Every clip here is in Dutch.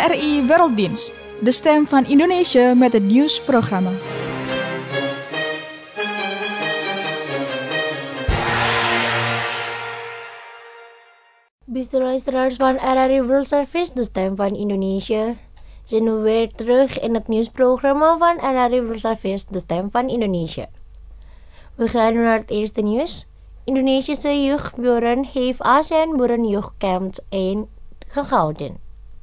RRI Werelddienst, de stem van Indonesië met het nieuwsprogramma. Beste luisteraars van RRI World Service, de stem van Indonesië. Zijn nu weer terug in het nieuwsprogramma van RRI World Service, de stem van Indonesië. We gaan nu naar het eerste nieuws. Indonesische jeugdburen heeft ASEAN Buren Jeugdcamp 1 gehouden.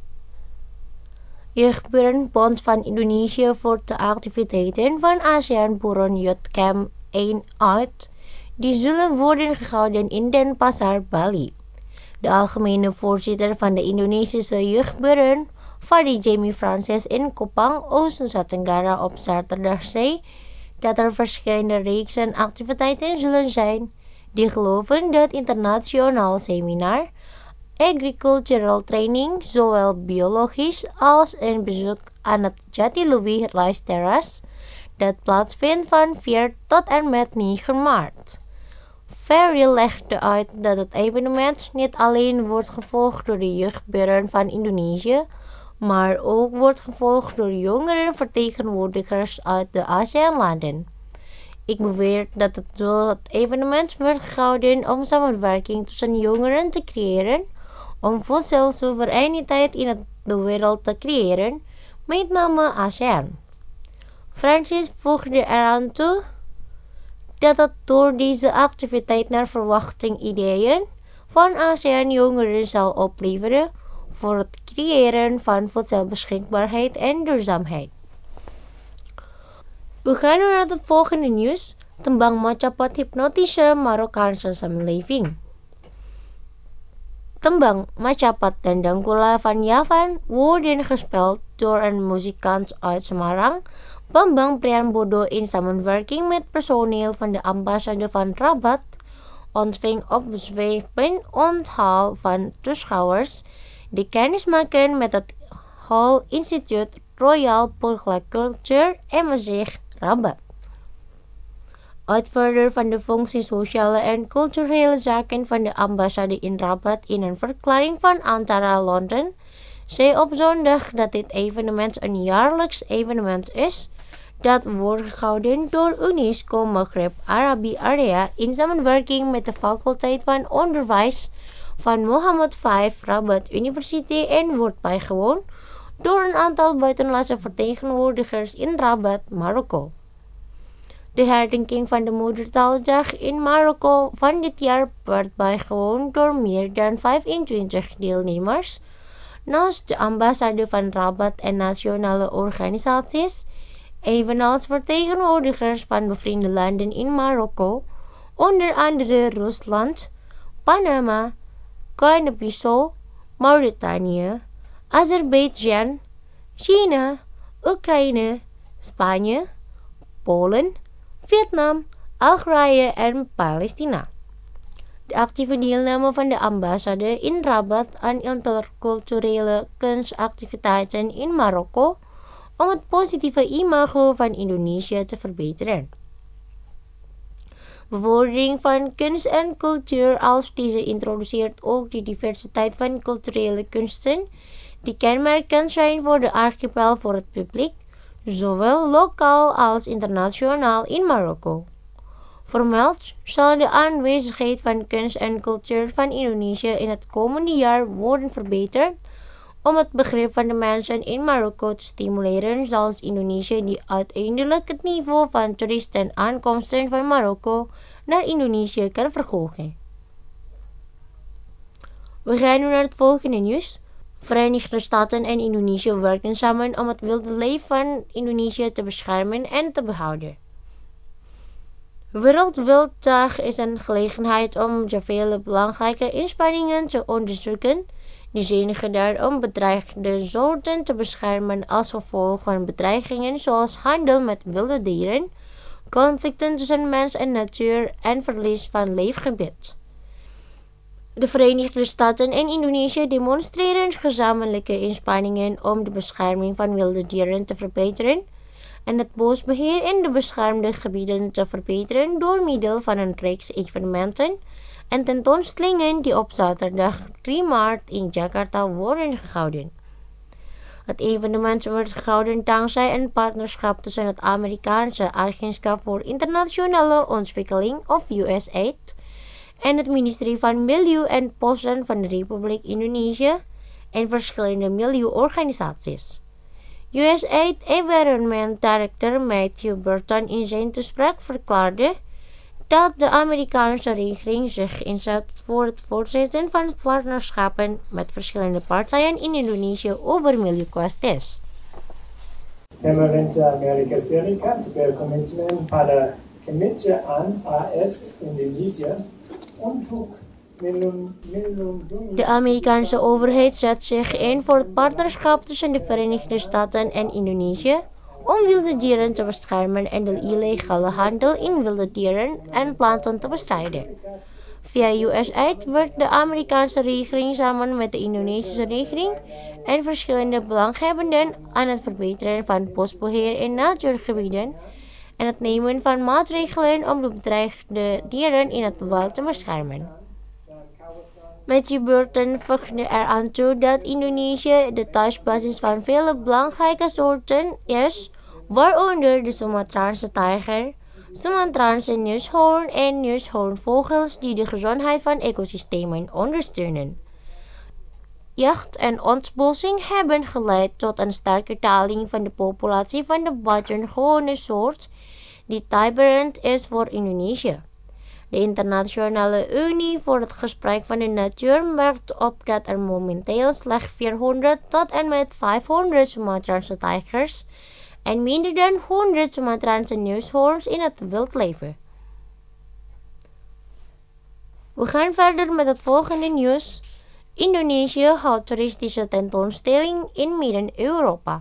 Jeugdburenbond van Indonesië voert de activiteiten van ASEAN Buren Jeugdcamp 1 uit. Die zullen worden gehouden in Denpasar, Bali. De algemene voorzitter van de Indonesische jeugdburen, Fadi Jamie Francis in Kupang, Oost-Nusa Tenggara op zaterdag zei dat er verschillende reeksen activiteiten zullen zijn die geloven dat internationaal seminar, agricultural training, zowel biologisch als een bezoek aan het Jatiluwih Rice Terrace, dat plaatsvindt van 4 tot en met 9 maart. Ferry legde uit dat het evenement niet alleen wordt gevolgd door de jeugdburen van Indonesië, maar ook wordt gevolgd door jongere vertegenwoordigers uit de ASEAN-landen. Ik beweer dat het evenement wordt gehouden om samenwerking tussen jongeren te creëren, om voedselsoevereiniteit in de wereld te creëren, met name ASEAN. Francis voegde eraan toe dat het door deze activiteit naar verwachting ideeën van ASEAN jongeren zal opleveren voor het creëren van voedselbeschikbaarheid en duurzaamheid. We gaan nu naar het volgende nieuws. Tembang Macapat hypnotische Marokkaanse samenleving. Tembang Macapat dan Danggula van Yavan worden gespeeld door een muzikant uit Semarang, Bambang Priambodo, in samenwerking met personeel van de ambassade van Rabat, ontving opzwepen onthaal van toeschouwers die kennis maken met het Hall Instituut Royal Permaculture MSC Rabat. Uitvoerder van de functie sociale en culturele zaken van de ambassade in Rabat in een verklaring van Antara Londen zei op zondag dat dit evenement een jaarlijks evenement is dat wordt gehouden door UNESCO Maghreb Arabi Area in samenwerking met de faculteit van onderwijs van Mohammed V Rabat University en wordt bijgewoond door een aantal buitenlandse vertegenwoordigers in Rabat, Marokko. De herdenking van de Moedertaaldag in Marokko van dit jaar werd bijgewoond door meer dan 25 deelnemers, naast de ambassade van Rabat en nationale organisaties, evenals vertegenwoordigers van bevriende landen in Marokko, onder andere Rusland, Panama, Guinea-Bissau, Mauritanië, Azerbeidzjan, China, Oekraïne, Spanje, Polen, Vietnam, Algerije en Palestina. De actieve deelname van de ambassade in Rabat aan interculturele kunstactiviteiten in Marokko om het positieve imago van Indonesië te verbeteren. Bevordering van kunst en cultuur als deze introduceert ook de diversiteit van culturele kunsten die kenmerkend zijn voor de archipel voor het publiek, zowel lokaal als internationaal in Marokko. Vermeld zal de aanwezigheid van kunst en cultuur van Indonesië in het komende jaar worden verbeterd om het begrip van de mensen in Marokko te stimuleren, zoals Indonesië die uiteindelijk het niveau van toeristen aankomsten van Marokko naar Indonesië kan verhogen. We gaan nu naar het volgende nieuws. Verenigde Staten en Indonesië werken samen om het wilde leven van Indonesië te beschermen en te behouden. Wereldwilddag is een gelegenheid om zoveel belangrijke inspanningen te onderzoeken die zinnigen daarom bedreigde soorten te beschermen als gevolg van bedreigingen zoals handel met wilde dieren, conflicten tussen mens en natuur en verlies van leefgebied. De Verenigde Staten en Indonesië demonstreren gezamenlijke inspanningen om de bescherming van wilde dieren te verbeteren en het bosbeheer in de beschermde gebieden te verbeteren door middel van een reeks evenementen en tentoonstellingen die op zaterdag 3 maart in Jakarta worden gehouden. Het evenement wordt gehouden dankzij een partnerschap tussen het Amerikaanse Agentschap voor Internationale Ontwikkeling of USAID en het ministerie van Milieu en Bossen van de Republiek Indonesië en verschillende milieuorganisaties. USAID Environment Director Matthew Burton in zijn toespraak verklaarde dat de Amerikaanse regering zich inzet voor het voortzetten van partnerschappen met verschillende partijen in Indonesië over milieukwesties. Pemerintah Amerika Serikat berkomitmen pada kemitraan AS Indonesia untuk melindungi. De Amerikaanse overheid zet zich in voor het partnerschap tussen de Verenigde Staten en Indonesië om wilde dieren te beschermen en de illegale handel in wilde dieren en planten te bestrijden. Via USAID wordt de Amerikaanse regering samen met de Indonesische regering en verschillende belanghebbenden aan het verbeteren van bosbeheer in natuurgebieden en het nemen van maatregelen om de bedreigde dieren in het wild te beschermen. Matthew Burton voegde eraan toe dat Indonesië de thuisbasis van vele belangrijke soorten is, waaronder de Sumatraanse tijger, Sumatraanse neushoorn en neushoornvogels die de gezondheid van ecosystemen ondersteunen. Jacht en ontbossing hebben geleid tot een sterke daling van de populatie van de buitengewone soort die typerend is voor Indonesië. De Internationale Unie voor het Gesprek van de Natuur merkt op dat er momenteel slechts 400 tot en met 500 Sumatraanse tijgers en minder dan 100 Sumatraanse neushoorns in het wild leven. We gaan verder met het volgende nieuws. Indonesië houdt toeristische tentoonstelling in Midden-Europa.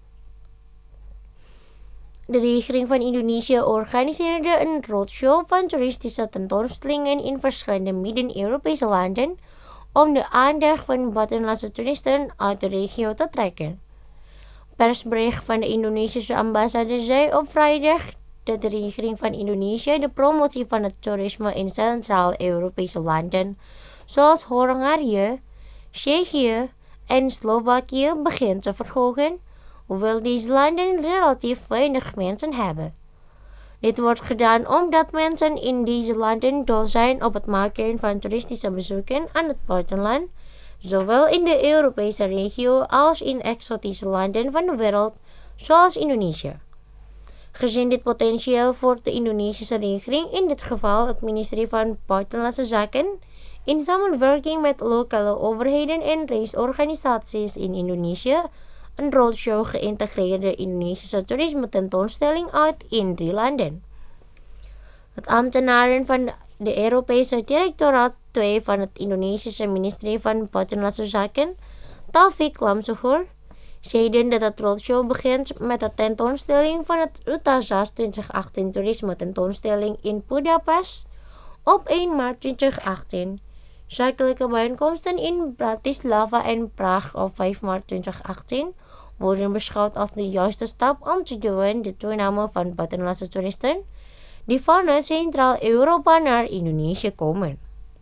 De regering van Indonesië organiseerde een roadshow van toeristische tentoonstellingen in verschillende Midden-Europese landen om de aandacht van buitenlandse toeristen uit de regio te trekken. Persbericht van de Indonesische ambassade zei op vrijdag dat de regering van Indonesië de promotie van het toerisme in Centraal-Europese landen zoals Hongarije, Tsjechië en Slovakië begint te verhogen, hoewel deze landen relatief weinig mensen hebben. Dit wordt gedaan omdat mensen in deze landen dol zijn op het maken van toeristische bezoeken aan het buitenland, zowel in de Europese regio als in exotische landen van de wereld, zoals Indonesië. Gezien dit potentieel voert de Indonesische regering, in dit geval het ministerie van Buitenlandse Zaken, in samenwerking met lokale overheden en reisorganisaties in Indonesië, een roadshow geïntegreerde Indonesische toerisme tentoonstelling uit in 3 landen. Het ambtenaren van de Europese Directoraat 2 van het Indonesische ministerie van Buitenlandse Zaken, Taufik Lamsuhur, zeiden dat het roadshow begint met de tentoonstelling van het UTAZAS 2018 toerisme tentoonstelling in Budapest op 1 maart 2018. Zakelijke bijeenkomsten in Bratislava en Praag op 5 maart 2018 worden beschouwd als de juiste stap om te duwen de toename van buitenlandse toeristen die vanuit Centraal-Europa naar Indonesië komen.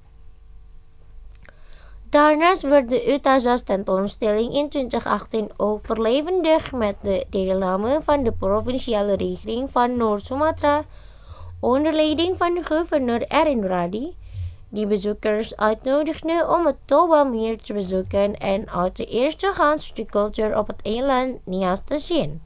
Daarnaast werd de UTAZAS tentoonstelling in 2018 ook verlevendigd met de deelname van de provinciale regering van Noord-Sumatra onder leiding van de gouverneur Erin Radi, die bezoekers uitnodigde om het Toba-meer te bezoeken en uit de eerste hand de cultuur op het eiland Nias te zien.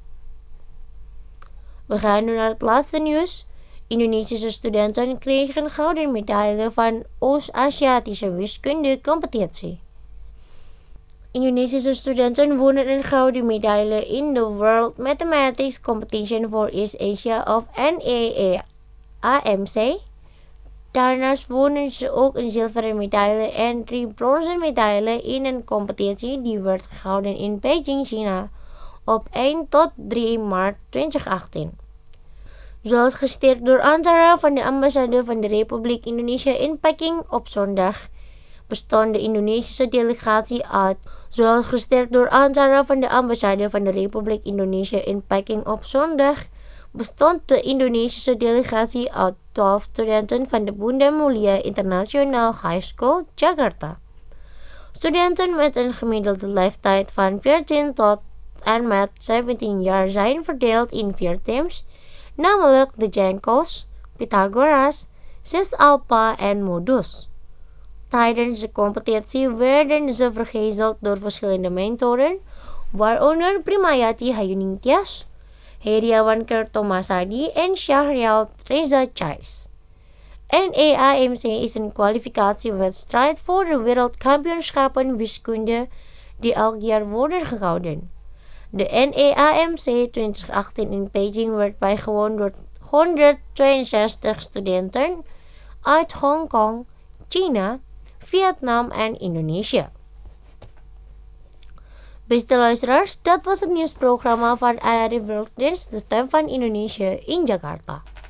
We gaan nu naar het laatste nieuws. Indonesische studenten kregen gouden medaille van Oost-Aziatische wiskunde-competitie. Indonesische studenten wonnen een gouden medaille in de World Mathematics Competition for East Asia of NAEAMC. Daarnaast wonnen ze ook een zilveren medaille en 3 bronzen medailles in een competitie die werd gehouden in Beijing, China op 1 tot 3 maart 2018. Zoals gesteerd door Antara van de ambassade van de Republiek Indonesië in Peking op zondag, bestond de Indonesische delegatie uit. Zoals gesteerd door Antara van de ambassade van de Republiek Indonesië in Peking op zondag, bestond de Indonesische delegatie uit 12 studenten van de Bunda Mulia International High School, Jakarta. Studenten met een gemiddelde leeftijd van 14 tot en met 17 jaar zijn verdeeld in 4 teams, namelijk de Jankos, Pythagoras, Cis Alpha en Modus. Tijdens de competitie werden ze vergezeld door verschillende mentoren, waaronder Primayati Hayuningtyas, Heriawan Kertomasadi en Shahrial Reza Chais. NEAMC is een kwalificatiewedstrijd voor de wereldkampioenschappen wiskunde die elk jaar worden gehouden. De NEAMC 2018 in Beijing werd bijgewoond door 162 studenten uit Hongkong, China, Vietnam en Indonesië. Beste luisteraars, dat was het nieuwsprogramma van RRI World Dance, de stem van Indonesië in Jakarta.